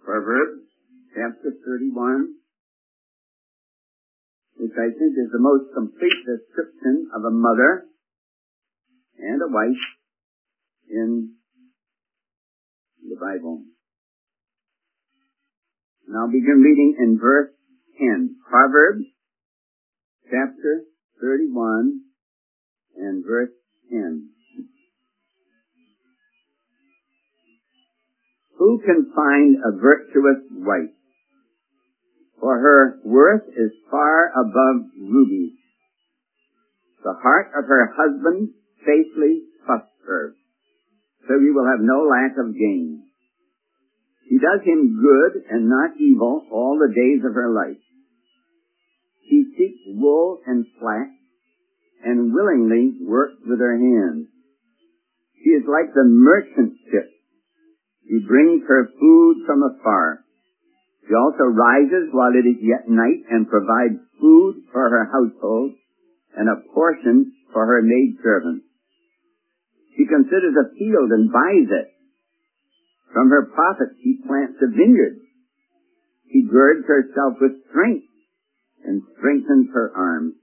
Proverbs chapter 31, which I think is the most complete description of a mother and a wife in the Bible. And I'll begin reading in verse 10. Proverbs chapter 31 and verse 10. Who can find a virtuous wife? For her worth is far above rubies. The heart of her husband faithfully trusts her, so he will have no lack of gain. She does him good and not evil all the days of her life. She seeks wool and flax, and willingly works with her hands. She is like the merchant ship. She brings her food from afar. She also rises while it is yet night and provides food for her household and a portion for her maidservants. She considers a field and buys it. From her profits she plants a vineyard. She girds herself with strength and strengthens her arms.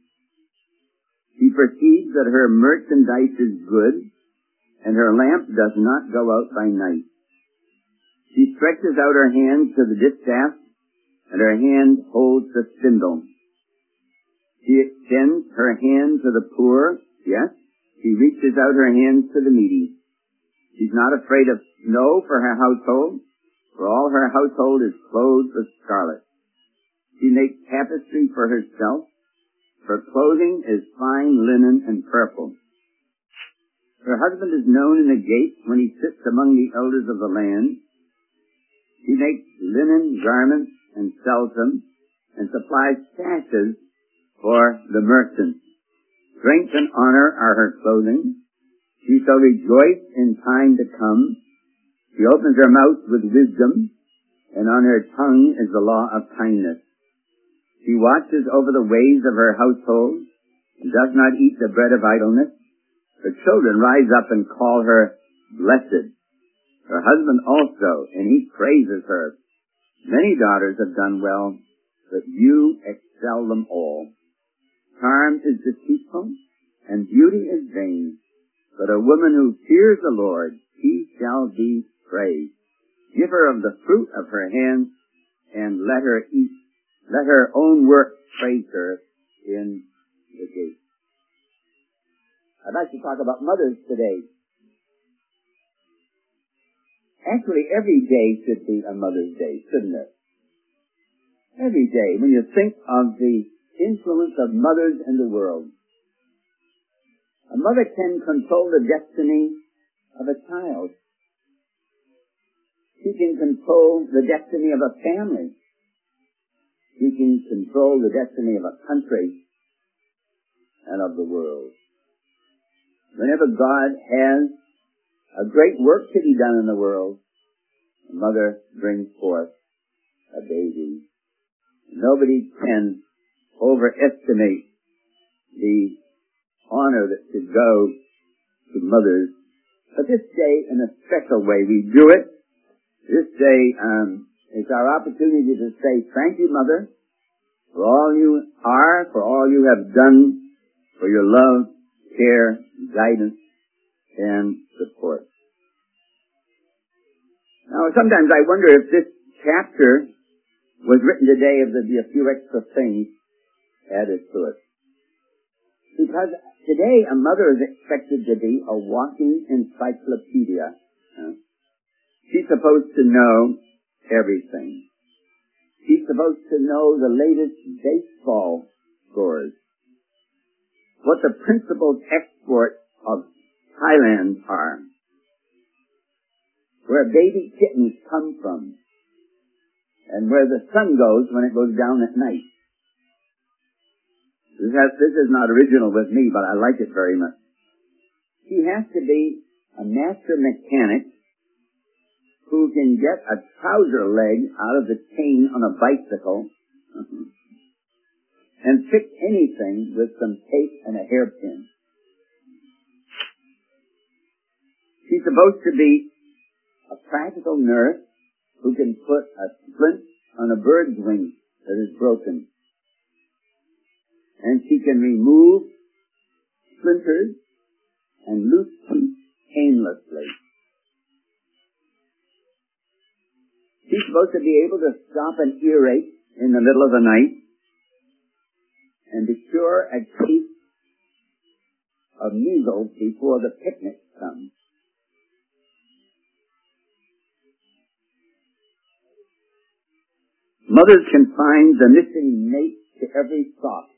She perceives that her merchandise is good, and her lamp does not go out by night. She stretches out her hand to the distaff, and her hand holds the spindle. She extends her hand to the poor, yes, she reaches out her hands to the needy. She's not afraid of snow for her household, for all her household is clothed with scarlet. She makes tapestry for herself. Her clothing is fine linen and purple. Her husband is known in the gate when he sits among the elders of the land. She makes linen garments and sells them, and supplies sashes for the merchants. Strength and honor are her clothing. She shall rejoice in time to come. She opens her mouth with wisdom, and on her tongue is the law of kindness. She watches over the ways of her household, and does not eat the bread of idleness. Her children rise up and call her blessed. Her husband also, and he praises her. Many daughters have done well, but you excel them all. Charm is deceitful, and beauty is vain. But a woman who fears the Lord, she shall be praised. Give her of the fruit of her hands, and let her eat. Let her own work praise her in the gate. I'd like to talk about mothers today. Actually, every day should be a Mother's Day, shouldn't it? Every day, when you think of the influence of mothers in the world. A mother can control the destiny of a child. She can control the destiny of a family. She can control the destiny of a country and of the world. Whenever God has a great work to be done in the world, a mother brings forth a baby. Nobody can overestimate the honor that should go to mothers. But this day, in a special way, we do it. This day is our opportunity to say, thank you, Mother, for all you are, for all you have done, for your love, care, guidance, and support. Now, sometimes I wonder if this chapter was written today, if there'd be a few extra things added to it. Because today a mother is expected to be a walking encyclopedia. She's supposed to know everything. She's supposed to know the latest baseball scores, what the principal exports of Thailand are, where baby kittens come from, and where the sun goes when it goes down at night. This is not original with me, but I like it very much. She has to be a master mechanic who can get a trouser leg out of the chain on a bicycle and fix anything with some tape and a hairpin. She's supposed to be a practical nurse who can put a splint on a bird's wing that is broken. And she can remove splinters and loose teeth painlessly. She's supposed to be able to stop an earache in the middle of the night and to cure a case of measles before the picnic comes. Mothers can find the missing mate to every sock.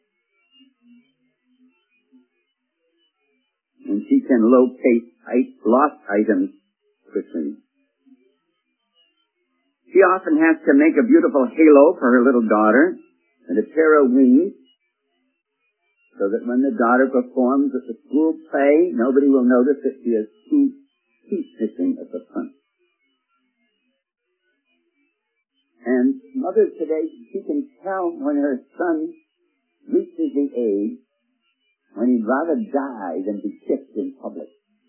And she can locate lost items quickly. She often has to make a beautiful halo for her little daughter and a pair of wings so that when the daughter performs at the school play, nobody will notice that she has two teeth missing at the front. And mothers today, she can tell when her son reaches the age when he'd rather die than be kissed in public.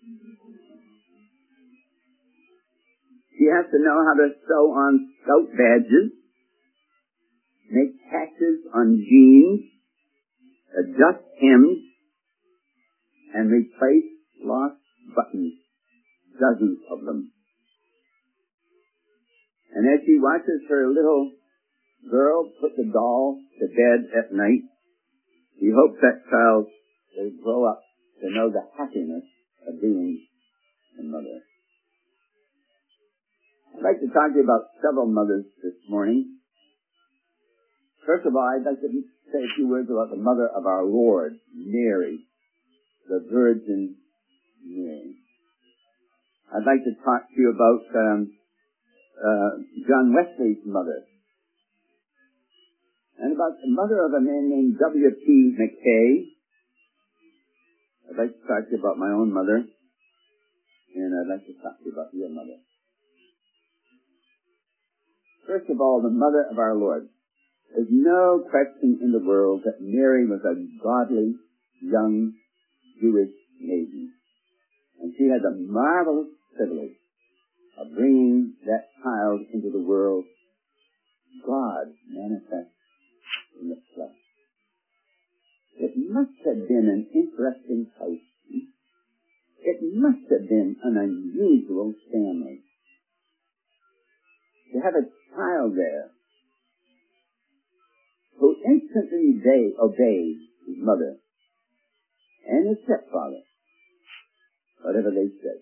She has to know how to sew on scout badges, make patches on jeans, adjust hems, and replace lost buttons, dozens of them. And as she watches her little girl put the doll to bed at night, she hopes that child will grow up to know the happiness of being a mother. I'd like to talk to you about several mothers this morning. First of all, I'd like to say a few words about the mother of our Lord, Mary, the Virgin Mary. I'd like to talk to you about John Wesley's mother, and about the mother of a man named W.P. McKay. I'd like to talk to you about my own mother, and I'd like to talk to you about your mother. First of all, the mother of our Lord. There's no question in the world that Mary was a godly, young, Jewish maiden. And she had the marvelous privilege of bringing that child into the world, God manifest in the flesh. It must have been an interesting house. It must have been an unusual family. To have a child there who instantly obeyed his mother and his stepfather, whatever they said.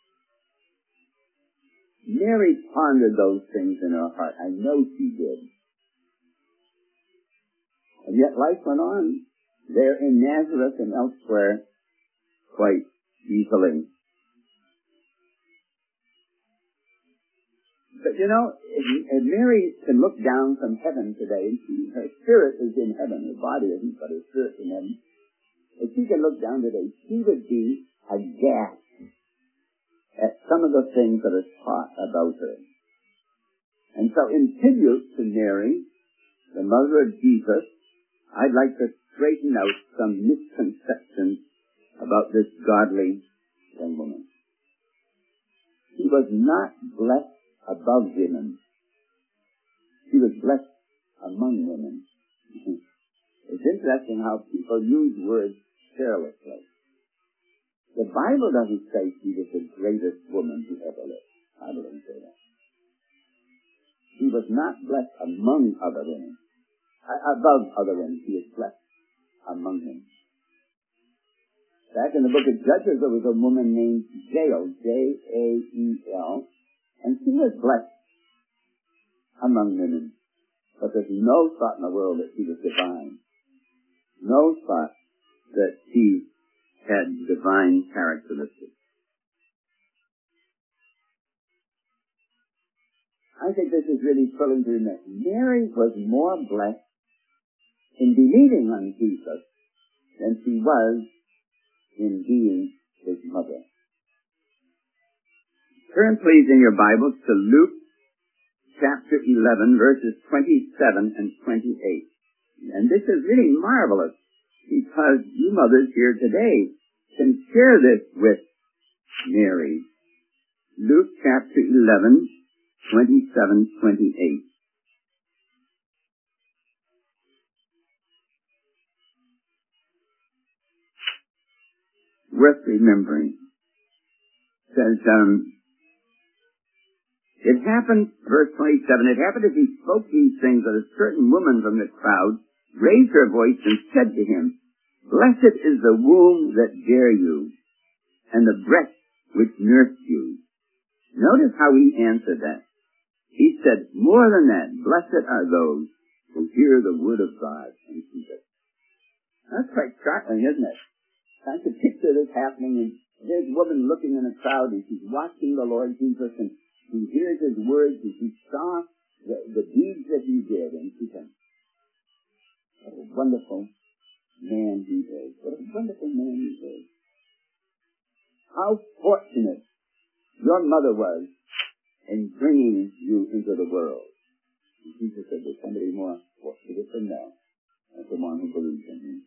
Mary pondered those things in her heart. I know she did. And yet life went on there in Nazareth and elsewhere quite easily. But you know, if Mary can look down from heaven today, and her spirit is in heaven, her body isn't, but her spirit is in heaven. If she can look down today, she would be aghast at some of the things that are taught about her. And so in tribute to Mary, the mother of Jesus, I'd like to straighten out some misconceptions about this godly young woman. She was not blessed above women. She was blessed among women. It's interesting how people use words carelessly. The Bible doesn't say she was the greatest woman who ever lived. The Bible doesn't say that. She was not blessed among other women. Above other women. She was blessed among them. Back in the book of Judges, there was a woman named Jael, Jael, and she was blessed among women. But there's no thought in the world that she was divine. No thought that she had divine characteristics. I think this is really thrilling to admit. Mary was more blessed in believing on Jesus than she was in being his mother. Turn please in your Bibles to Luke chapter 11 verses 27 and 28. And this is really marvelous because you mothers here today can share this with Mary. Luke chapter 11 27:28. Worth remembering. It says, it happened, verse 27, it happened as he spoke these things that a certain woman from the crowd raised her voice and said to him, "Blessed is the womb that bare you, and the breast which nursed you." Notice how he answered that. He said, more than that, blessed are those who hear the word of God and keep it. That's quite startling, isn't it? I can picture this happening, and there's a woman looking in a crowd, and she's watching the Lord Jesus, and she hears his words, and she saw the deeds that he did, and she thinks, what a wonderful man he is. What a wonderful man he is. How fortunate your mother was in bringing you into the world. And Jesus said, there's somebody more fortunate than that. That's the one who believes in him.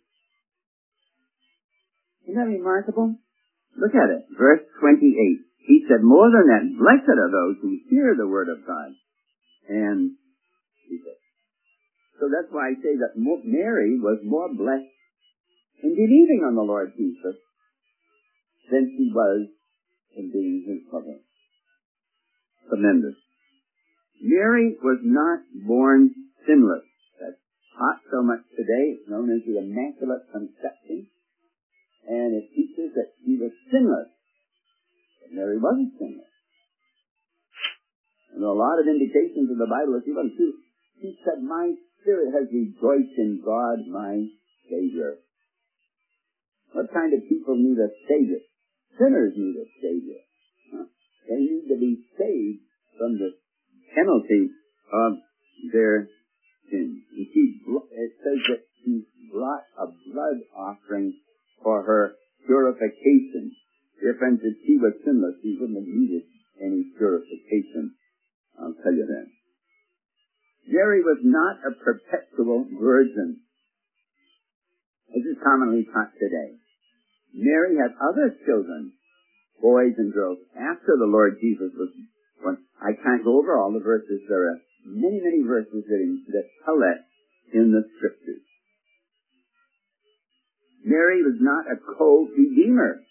Isn't that remarkable? Look at it. Verse 28. He said, more than that, blessed are those who hear the word of God. And he said, so that's why I say that Mary was more blessed in believing on the Lord Jesus than she was in being his mother. Tremendous. Mary was not born sinless. That's taught so much today. It's known as the Immaculate Conception. And it teaches that she was sinless. But Mary wasn't sinless. And there are a lot of indications in the Bible that she wasn't. She said, my spirit has rejoiced in God, my Savior. What kind of people need a Savior? Sinners need a Savior. They need to be saved from the penalty of their sins. And it says that she brought a blood offering for her purification. Dear friends, if she was sinless, she wouldn't have needed any purification. I'll tell you that. Mary was not a perpetual virgin, as is commonly taught today. Mary had other children, boys and girls, after the Lord Jesus was born. I can't go over all the verses. There are many, many verses that tell that in the Scriptures. Mary was not a co-redeemer.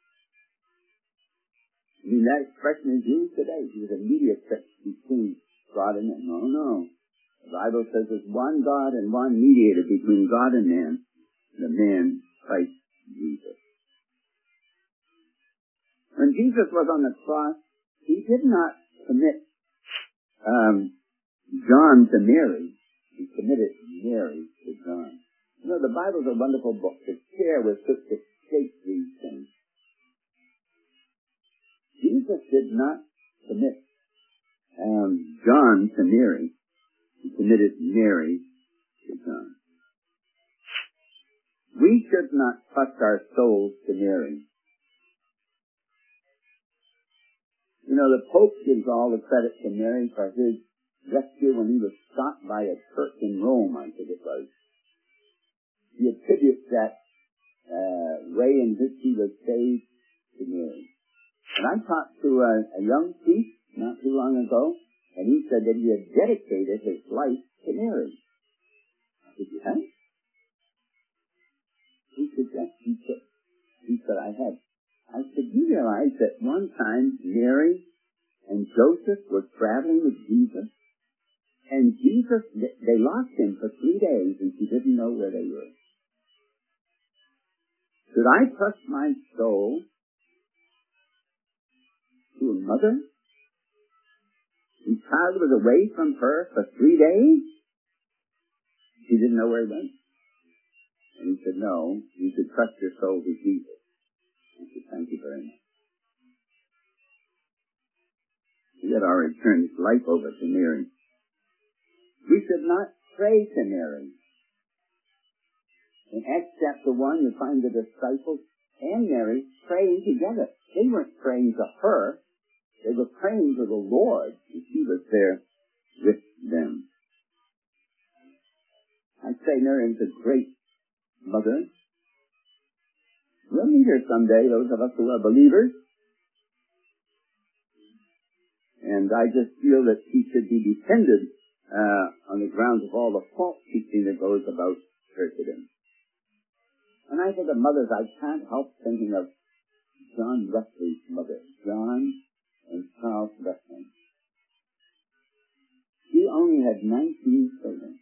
I mean, that expression is used today. She was a mediatrix between God and man. No. The Bible says there's one God and one mediator between God and man, the man, Christ Jesus. When Jesus was on the cross, he did not commit John to Mary. He committed Mary to John. You know, the Bible's a wonderful book. The care was took to shape these things. Jesus did not commit John to Mary. He committed Mary to John. We should not trust our souls to Mary. You know, the Pope gives all the credit to Mary for his rescue when he was stopped by a church in Rome, I think it was. He attributes that way in which he was saved to Mary. And I talked to a young priest not too long ago, and he said that he had dedicated his life to Mary. I said, you have? He said, yes, he said, I had. I said, you realize that one time Mary and Joseph were traveling with Jesus, and Jesus, they lost him for 3 days, and she didn't know where they were. Should I trust my soul to a mother whose child was away from her for 3 days? She didn't know where he went. And he said, no, you should trust your soul to Jesus. I said, thank you very much. He had already turned his life over to Mary. We should not pray to Mary. In Acts chapter 1, you find the disciples and Mary praying together. They weren't praying to her. They were praying to the Lord, and she was there with them. I'd say Mary is a great mother. We'll meet her someday, those of us who are believers. And I just feel that he should be defended on the grounds of all the false teaching that goes about churchdom. When I think of mothers, I can't help thinking of John Wesley's mother, John and Charles Wesley. She only had 19 children.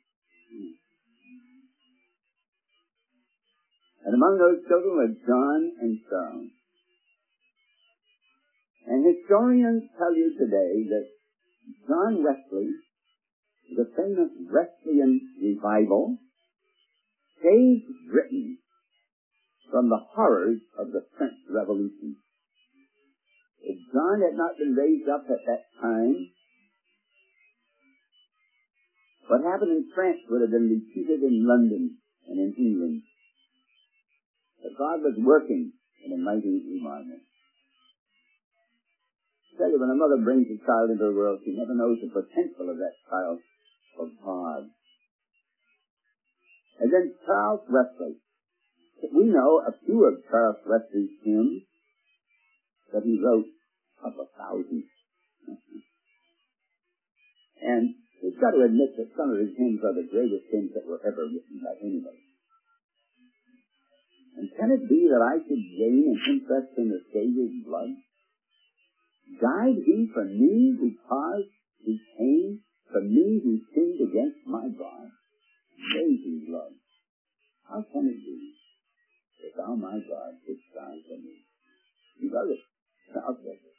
And among those children were John and Charles. And historians tell you today that John Wesley, the famous Wesleyan revival, saved Britain from the horrors of the French Revolution. If John had not been raised up at that time, what happened in France would have been repeated in London and in England. But God was working in a mighty environment. I tell you, when a mother brings a child into the world, she never knows the potential of that child for God. And then Charles Wesley. We know a few of Charles Wesley's hymns that he wrote, a couple of thousand. And we've got to admit that some of his hymns are the greatest hymns that were ever written by anybody. And can it be that I should gain an interest in the Savior's blood? Died he for me because he came for me who sinned against my God? Amazing love. How can it be that thou, my God, didst die for me? You wrote it. Charles Wesley.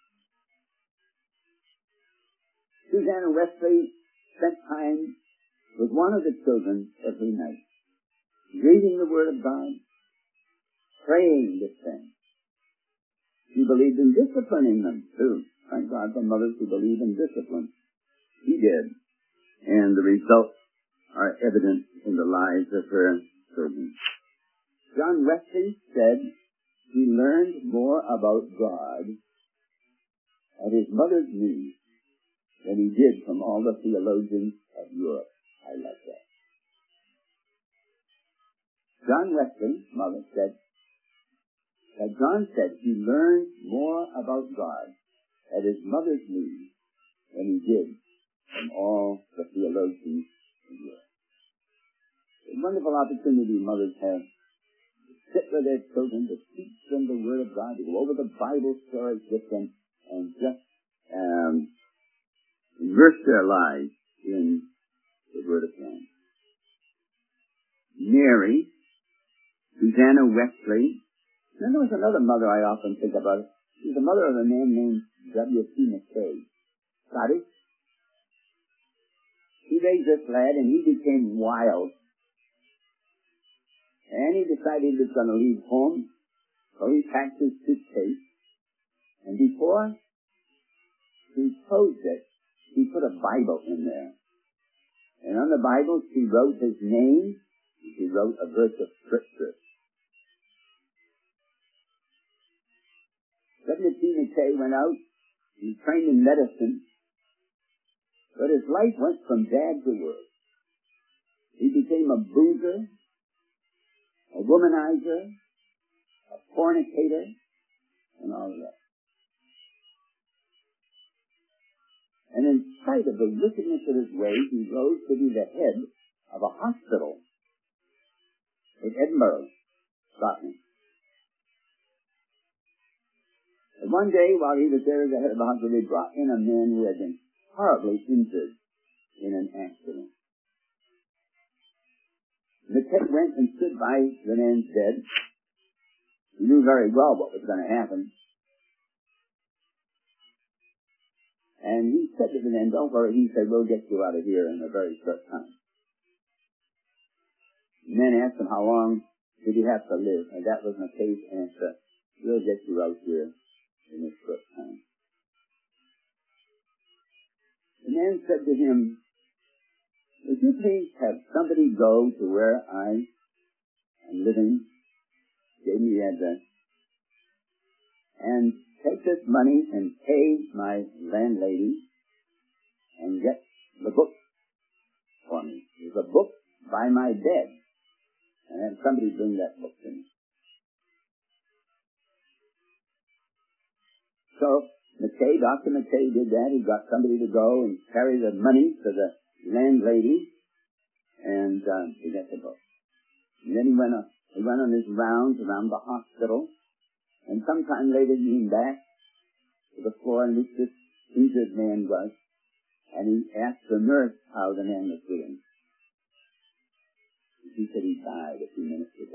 Susanna Wesley spent time with one of the children every night, reading the Word of God, praying with them. She believed in disciplining them, too. Thank God for mothers who believe in discipline. She did. And the results are evident in the lives of her children. John Wesley said he learned more about God at his mother's knee than he did from all the theologians of Europe. I like that. John Wesley's mother said that John said he learned more about God at his mother's knee than he did from all the theologians of Europe. A wonderful opportunity mothers have to sit with their children, to teach them the Word of God, to go over the Bible stories with them, and just immerse their lives in the Word of God. Mary, Susanna Wesley. Then there was another mother I often think about. She was the mother of a man named W.T. McKay. Scottish. He raised this lad and he became wild. And he decided he was going to leave home. So he packed his suitcase. And before he closed it, he put a Bible in there. And on the Bible, she wrote his name. She wrote a verse of Scripture. W.T. McKay went out. He trained in medicine. But his life went from bad to worse. He became a boozer, a womanizer, a fornicator, and all of that. And in spite of the wickedness of his ways, he rose to be the head of a hospital in Edinburgh, Scotland. And one day, while he was there as the head of the hospital, they brought in a man who had been horribly injured in an accident. McKay went and stood by the man's bed. He knew very well what was going to happen. And he said to the man, "Don't worry." He said, "We'll get you out of here in a very short time." The man asked him how long did he have to live, and that was McKay's answer: "We'll get you out here in a short time." The man said to him, "Would you please have somebody go to where I am living," gave me the address, "and take this money and pay my landlady and get the book for me. There's a book by my bed, and have somebody bring that book to me." So McKay McKay. Dr. McKay did that. He got somebody to go and carry the money to the landlady and to get the book. And then he went on his rounds around the hospital, and sometime later he came back to the floor in which this injured man was, and he asked the nurse how the man was doing. He said he died a few minutes ago.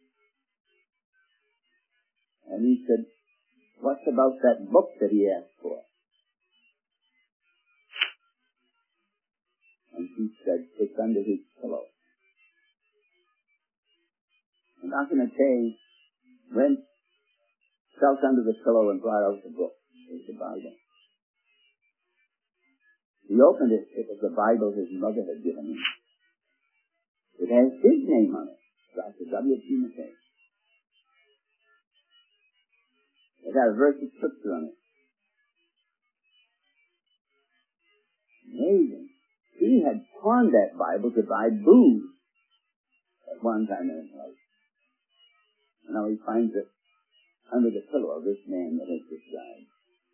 And he said, "What's about that book that he asked for?" And she said, "It's under his pillow." And Dr. McKay felt under the pillow and brought out the book. It was the Bible. He opened it. It was the Bible his mother had given him. It has his name on it, Dr. W.T. McKay. It had a verse of scripture on it. Amazing. He had pawned that Bible to buy booze at one time in his life. And now he finds it under the pillow of this man that has just died.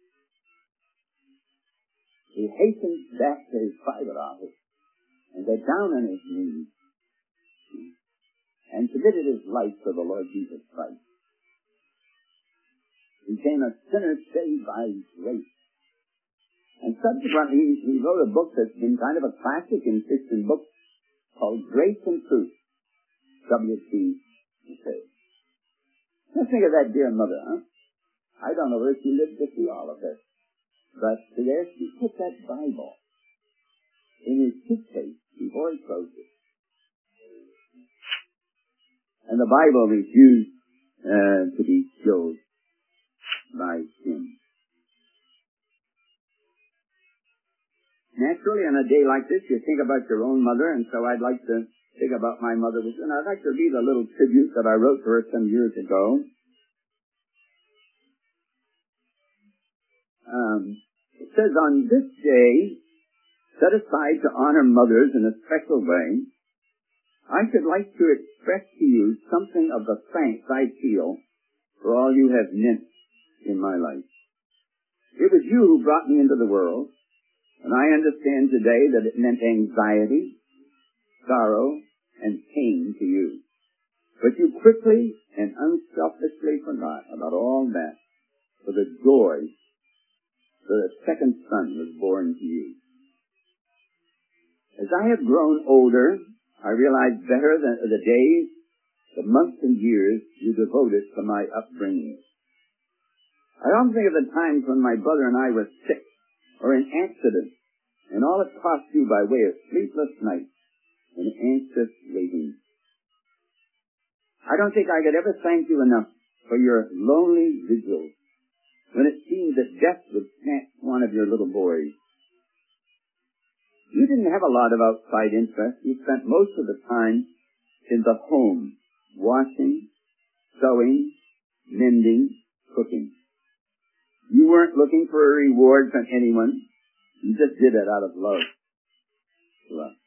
He hastened back to his private office and got down on his knees and submitted his life to the Lord Jesus Christ. He became a sinner saved by grace. And subsequently, he wrote a book that's been kind of a classic in Christian books called Grace and Truth, W.T. McKay. Let's think of that dear mother, huh? I don't know whether she lived to see all of this, but there she put that Bible in his suitcase before he closed it. And the Bible refused to be killed by him. Naturally, on a day like this, you think about your own mother, and so I'd like to think about my mother. And I'd like to read a little tribute that I wrote to her some years ago. It says, "On this day, set aside to honor mothers in a special way, I should like to express to you something of the thanks I feel for all you have meant in my life. It was you who brought me into the world, and I understand today that it meant anxiety, sorrow, and pain to you. But you quickly and unselfishly forgot about all that for the joy that a second son was born to you. As I have grown older, I realize better the days, the months and years you devoted to my upbringing. I often think of the times when my brother and I were sick or in accidents, and all it cost you by way of sleepless nights and anxious waiting. I don't think I could ever thank you enough for your lonely vigils when it seemed that death would snatch one of your little boys. You didn't have a lot of outside interest. You spent most of the time in the home, washing, sewing, mending, cooking. You weren't looking for a reward from anyone. You just did it out of love to us.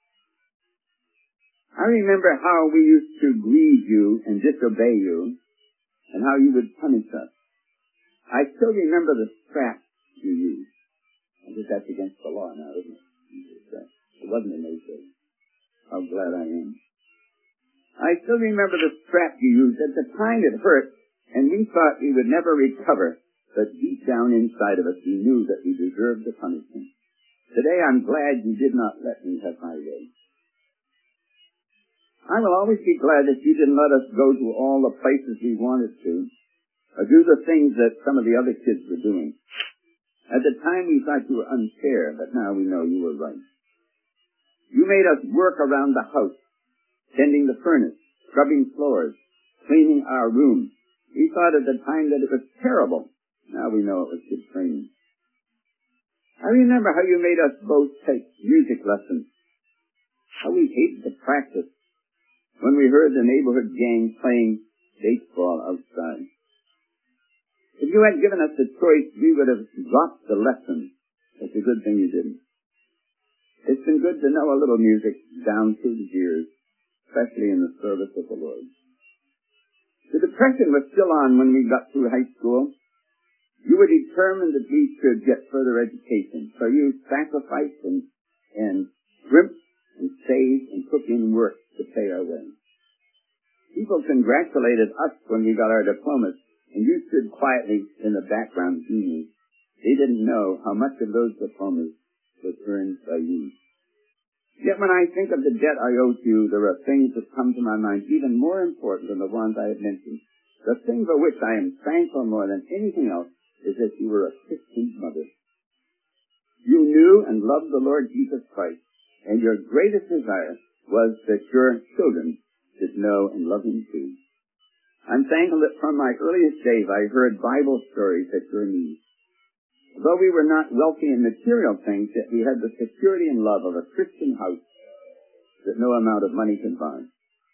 I remember how we used to grieve you and disobey you, and how you would punish us. I still remember the strap you used. I guess that's against the law now, isn't it? It wasn't in those days. How glad I am. I still remember the strap you used. At the time it hurt, and we thought we would never recover, but deep down inside of us we knew that we deserved the punishment. Today I'm glad you did not let me have my way. I will always be glad that you didn't let us go to all the places we wanted to, or do the things that some of the other kids were doing. At the time we thought you were unfair, but now we know you were right. You made us work around the house, tending the furnace, scrubbing floors, cleaning our room. We thought at the time that it was terrible. Now we know it was good training. I remember how you made us both take music lessons. How we hated to practice when we heard the neighborhood gang playing baseball outside. If you had given us the choice, we would have dropped the lesson. It's a good thing you didn't. It's been good to know a little music down through the years, especially in the service of the Lord. The depression was still on when we got through high school. You were determined that we should get further education. So you sacrificed and scrimped and saved and put in work to pay our way. People congratulated us when we got our diplomas, and you stood quietly in the background beaming. They didn't know how much of those diplomas was earned by you. Yet when I think of the debt I owe to you, there are things that come to my mind even more important than the ones I have mentioned. The thing for which I am thankful more than anything else is that you were a Christian mother. You knew and loved the Lord Jesus Christ, and your greatest desire was that your children should know and love Him too. I'm thankful that from my earliest days I heard Bible stories at your knees. Though we were not wealthy in material things, yet we had the security and love of a Christian house that no amount of money can buy.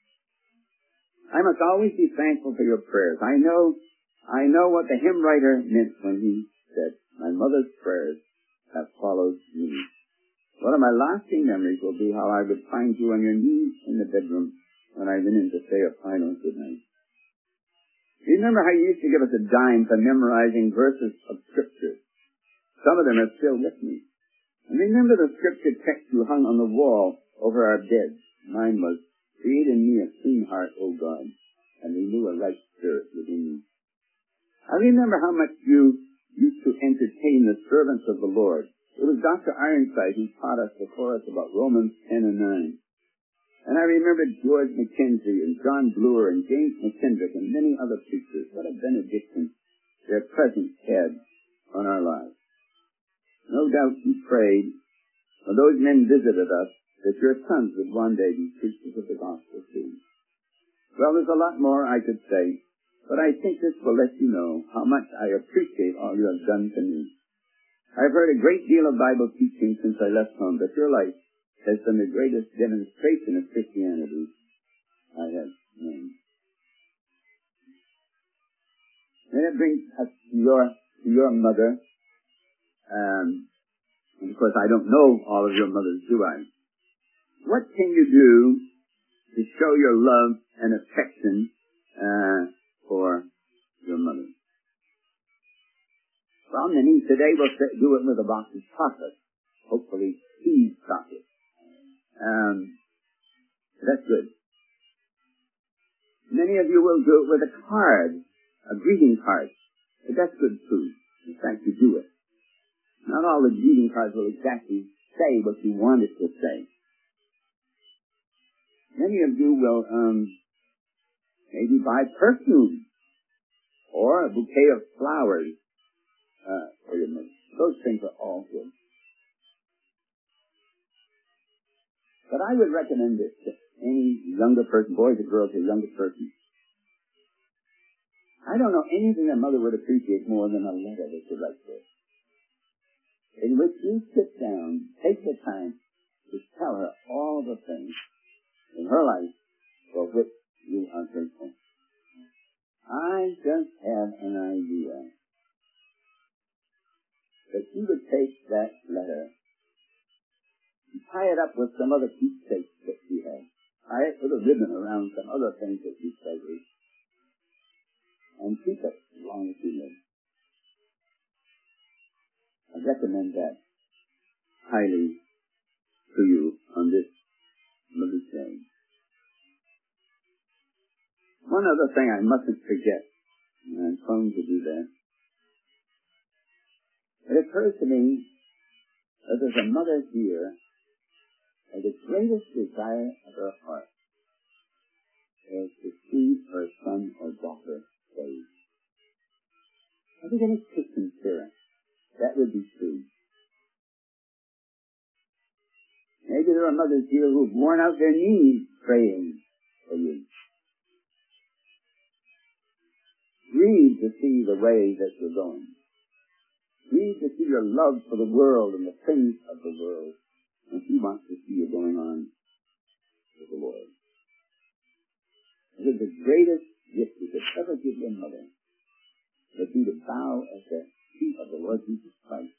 I must always be thankful for your prayers. I know what the hymn writer meant when he said, "My mother's prayers have followed me." One of my lasting memories will be how I would find you on your knees in the bedroom when I went in to say a final good night. Remember how you used to give us a dime for memorizing verses of Scripture? Some of them are still with me. And remember the Scripture text you hung on the wall over our beds. Mine was, "Create in me a clean heart, O God, and renew a right spirit within me." I remember how much you used to entertain the servants of the Lord. It was Dr. Ironside who taught us the chorus about Romans 10 and 9. And I remember George Mackenzie and John Bloor and James McKendrick and many other preachers. What a benediction their presence had on our lives. No doubt you prayed, when those men visited us, that your sons would one day be preachers of the gospel too. Well, there's a lot more I could say, but I think this will let you know how much I appreciate all you have done for me. I've heard a great deal of Bible teaching since I left home, but your life has been the greatest demonstration of Christianity I have known. And it brings us to your mother. And of course, I don't know all of your mothers, do I? What can you do to show your love and affection for your mother? Well, many today will do it with a box of chocolate, hopefully cheese chocolate. That's good. Many of you will do it with a card, a greeting card. But that's good too. In fact, you do it. Not all the greeting cards will exactly say what you want it to say. Many of you will maybe buy perfume or a bouquet of flowers for your mother. Those things are all good. But I would recommend this to any younger person, boys or girls or younger person. I don't know anything that mother would appreciate more than a letter that you write to her, in which you sit down, take the time to tell her all the things in her life for which you are grateful. I just have an idea that she would take that letter and tie it up with some other keepsakes that she had. Tie it with a ribbon around some other things that she treasured, and keep it as long as she lives. I recommend that highly to you on this Mother's Day. One other thing I mustn't forget, and I'm prone to do that. It occurs to me that there's a mother here, and the greatest desire of her heart is to see her son or daughter saved. I think any Christian parent, that would be true. Maybe there are mothers here who've worn out their knees praying for you. Grieve to see the way that you're going. Grieve to see your love for the world and the things of the world. And she wants to see you going on with the Lord. I think the greatest gift you could ever give your mother would be to bow at the feet of the Lord Jesus Christ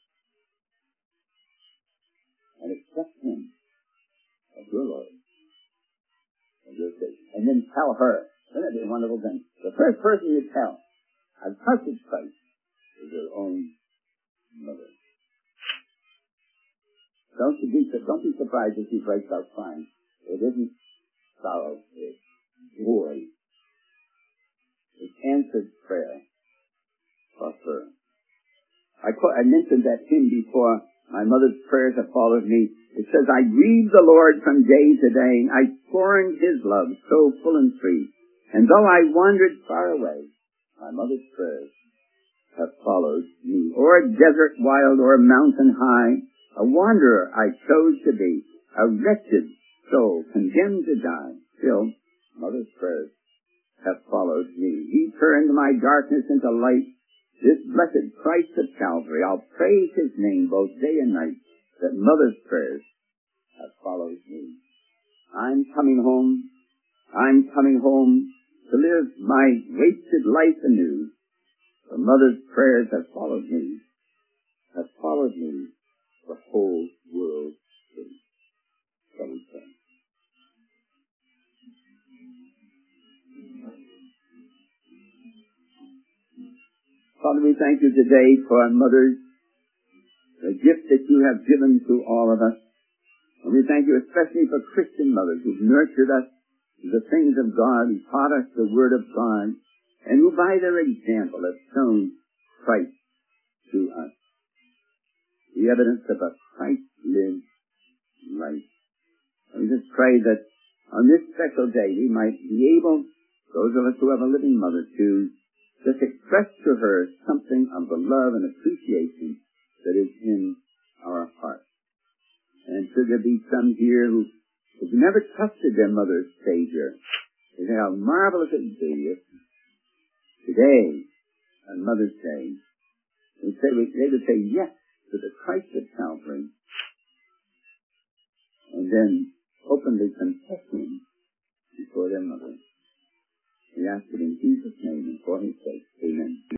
and accept Him as your Lord, as your Savior. And then tell her, wouldn't it be a wonderful thing? The first person you tell, I've trusted Christ, is their own mother. Don't be surprised if she breaks out crying. It isn't sorrow, it's joy. It's answered prayer for her. I mentioned that hymn before. My mother's prayers have followed me. It says, I grieve the Lord from day to day. I scorned his love so full and free. And though I wandered far away, my mother's prayers have followed me. O'er desert wild or mountain high, a wanderer I chose to be, a wretched soul condemned to die. Still, mother's prayers have followed me. He turned my darkness into light. This blessed Christ of Calvary, I'll praise his name both day and night, that mother's prayers have followed me. I'm coming home to live my wasted life anew. For mother's prayers have followed me, the whole world through. Shall we pray? Father, we thank you today for mothers, the gift that you have given to all of us. And we thank you especially for Christian mothers who've nurtured us to the things of God, who taught us the Word of God, and who by their example have shown Christ to us. The evidence of a Christ-lived life. And we just pray that on this special day we might be able, those of us who have a living mother, to just express to her something of the love and appreciation that is in our hearts. And should there be some here who have never trusted their mother's Savior, they say how marvelous it would be if today, on Mother's Day, they would say yes to the Christ of Calvary, and then openly confess him before their mother. We ask it in Jesus' name and for his sake. Amen.